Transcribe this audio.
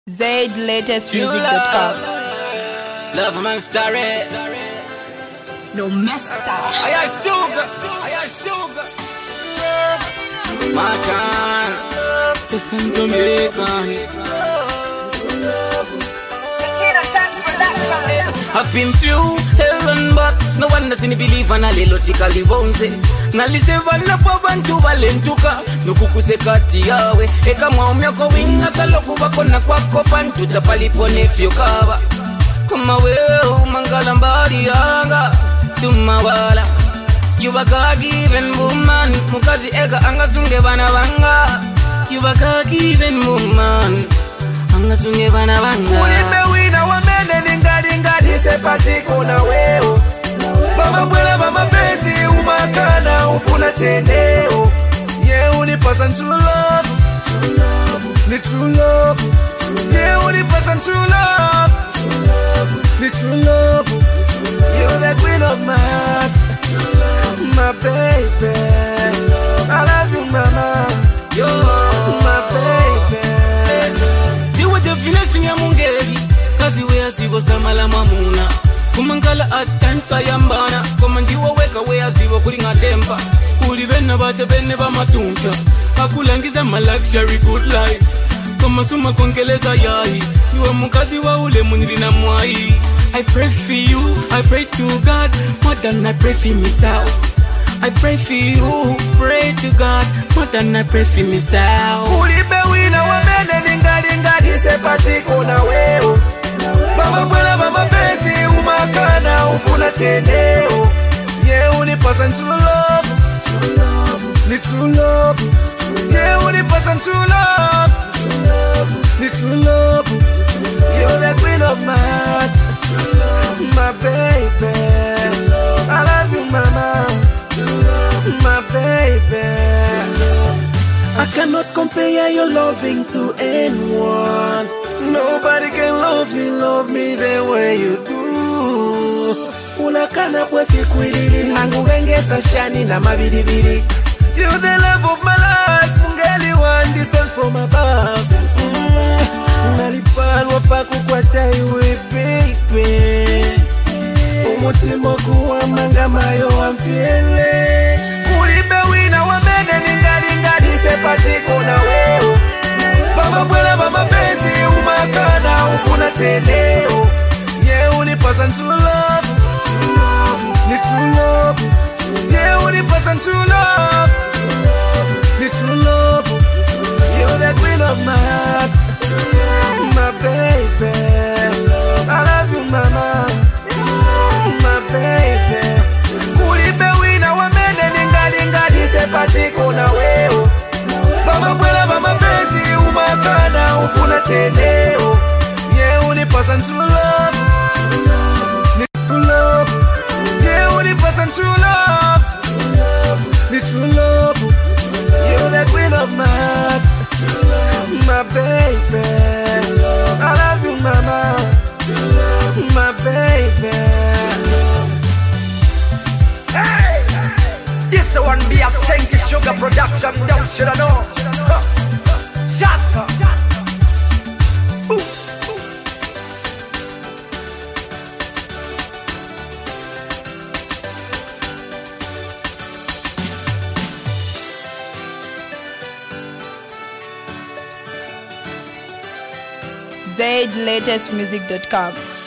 ZLatestmusic.com. Love among starry. No master. I sugar. My son, Tiffin Jamaican. I've been through hell and back. No one doesn't believe in a lilotically bones. Naliseva na pabantu balentuka. Nukukuse kati yawe. Eka mwaumyoko wina saloku bako na kwako pantu. Tapalipone fyokaba. Kuma weo mangala mbari yanga. Sumawala. You a God-given woman. Mukazi ega angasunge bana banga. You a God-given woman. Angasunge bana banga. Ulipe wina wamene ningadingadi sepati kuna weo. Baba mwela mama pezi umakana ufuna cheneo. Yeah, unipasan true love. Ni true love. Yeah, unipasan true love. Ni true love. You're the queen of my heart. My baby. I love you mama. You're my baby. Diwa definition ya mungeri. Kazi wea sigo samala mamuna. Kumangala at times tayambana. Komandiwa weka wea sigo kulinga tempa. Kuli bena bate bene ba matumcha. Hakulangiza ma luxury good life. Kama suma kongeleza yai. Niwe mukazi wa ule muniri na mwai. I pray for you, I pray to God. More than I pray for myself. I pray for you, pray to God. More than I pray for myself. Ulipe wina wamene ningadingadi sepati kuna weo. Baba mwela mama pezi umakana ufuna cheneo. Yeah, unipasan true love. Ni true love. Yeah, unipasan true love. Ni true love. You're the queen of my heart. My baby. I love you mama. My baby. I cannot compare your loving to anyone. Nobody can love me the way you do. Unakana kwefi kwilili nangu wengesa shani na mabidibidi. You're the love of my life. Mungeli one descent from above. Nalipalwa paku kwa taiwe baby. Umutima kuwa manga mayo wamfiele. Ulipe wina wamene ningadingadi sepati kuna weo. Baba mwela mama pezi umakana ufuna cheneo. Yeah, unipasan true love. Ni true love. Yeah, unipasan true love. Ni true love. You're the queen of my heart. My baby. I love you mama. My baby. Ulipe wina wamene ningadingadi sepati kuna weo. Baba mwela mama pezi umakana ufuna cheneo. Yeah, unipasan true love. Ni true love. Yeah, unipasan true love. Ni true love. You're the queen of my heart. My baby. I love you mama. My baby. Hey! This one be a Shanky Sugar production, don't should I know? Shut up! ZLatestmusic.com.